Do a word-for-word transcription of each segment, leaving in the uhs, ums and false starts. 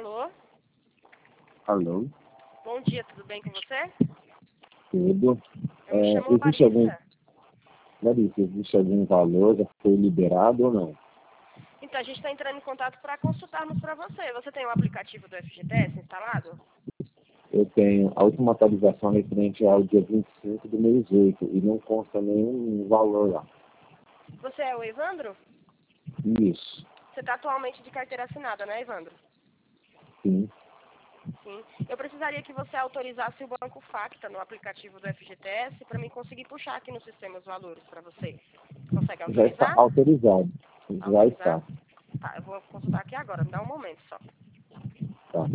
Alô? Alô? Bom dia, tudo bem com você? Tudo. Eu me É, chamo existe Larissa. algum, Larissa, existe algum valor? Já foi liberado ou não? Então, a gente está entrando em contato para consultarmos para você. Você tem o aplicativo do F G T S instalado? Eu tenho a última atualização referente ao dia vinte e cinco do mês oito e não consta nenhum valor lá. Você é o Evandro? Isso, Você está atualmente de carteira assinada, né, Evandro? sim. Sim. Eu precisaria que você autorizasse o Banco Facta no aplicativo do F G T S para mim conseguir puxar aqui no sistema os valores para você. Consegue Já está autorizar? autorizado. Já Autorizar? está. Tá, eu vou consultar aqui agora. Me dá um momento só. Tá.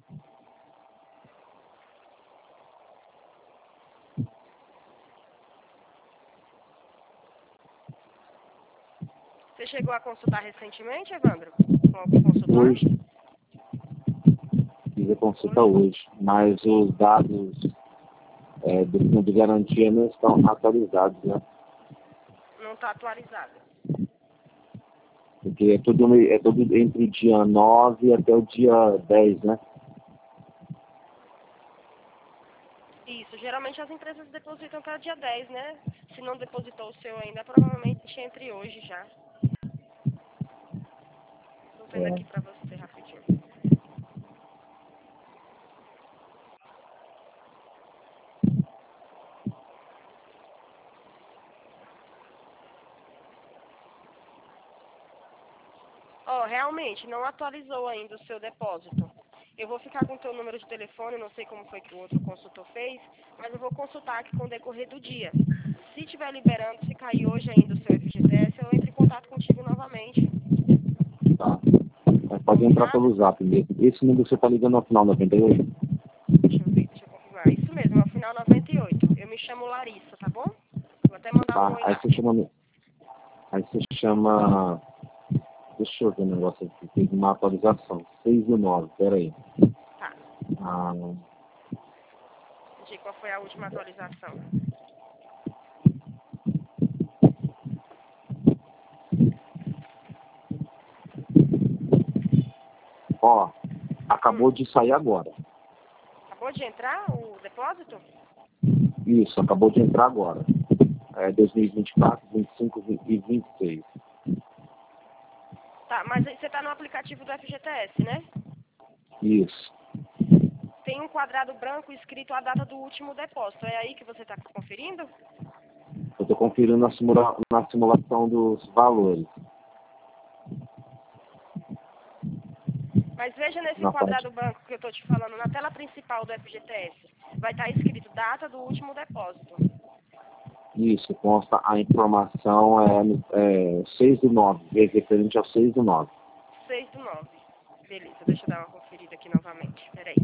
Você chegou a consultar recentemente, Evandro? Com algum consultor? Hoje, fiz a consulta hoje, mas os dados é, do fundo de garantia não estão atualizados, né? Não está atualizado. Porque é tudo, é tudo entre o dia nove até o dia dez, né? Isso, geralmente as empresas depositam até o dia dez, né? Se não depositou o seu ainda, provavelmente entre hoje já. Estou vendo É. aqui para você rapidinho. Ó, realmente, não atualizou ainda o seu depósito. Eu vou ficar com o teu número de telefone, não sei como foi que o outro consultor fez, mas eu vou consultar aqui com o decorrer do dia. Se estiver liberando, se cair hoje ainda o seu F G T S, eu entro em contato contigo novamente. Tá. Mas pode entrar pelo zap mesmo. Esse número que você está ligando ao final noventa e oito? Deixa eu ver, deixa eu confirmar. Isso mesmo, é o final noventa e oito. Eu me chamo Larissa, tá bom? Vou até mandar um Tá. oi Aí lá. você chama. Aí você chama. Deixa eu ver o negócio aqui. Tem uma atualização. seis e nove, peraí. Tá. Ah, De qual foi a última atualização? ó, acabou Hum. de sair agora. Acabou de entrar o depósito? Isso, acabou de entrar agora. É dois mil e vinte e quatro, vinte e cinco e vinte e seis. Tá, mas aí você tá no aplicativo do F G T S, né? Isso. Tem um quadrado branco escrito a data do último depósito. É aí que você está conferindo? Eu estou conferindo na, simula na simulação dos valores. Mas veja nesse Na parte. quadrado branco que eu estou te falando, na tela principal do F G T S. Vai estar escrito data do último depósito. Isso, consta a informação é, é seis do nove, referente ao seis do nove. seis do nove. Beleza, deixa eu dar uma conferida aqui novamente. Peraí.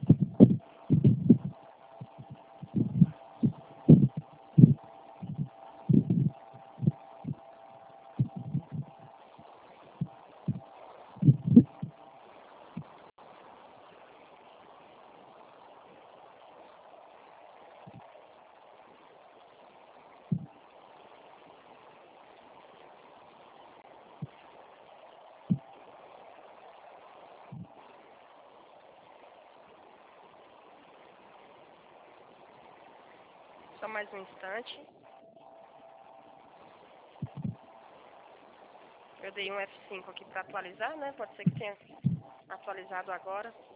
Só mais um instante. Eu dei um F cinco aqui para atualizar, né? Pode ser que tenha atualizado agora.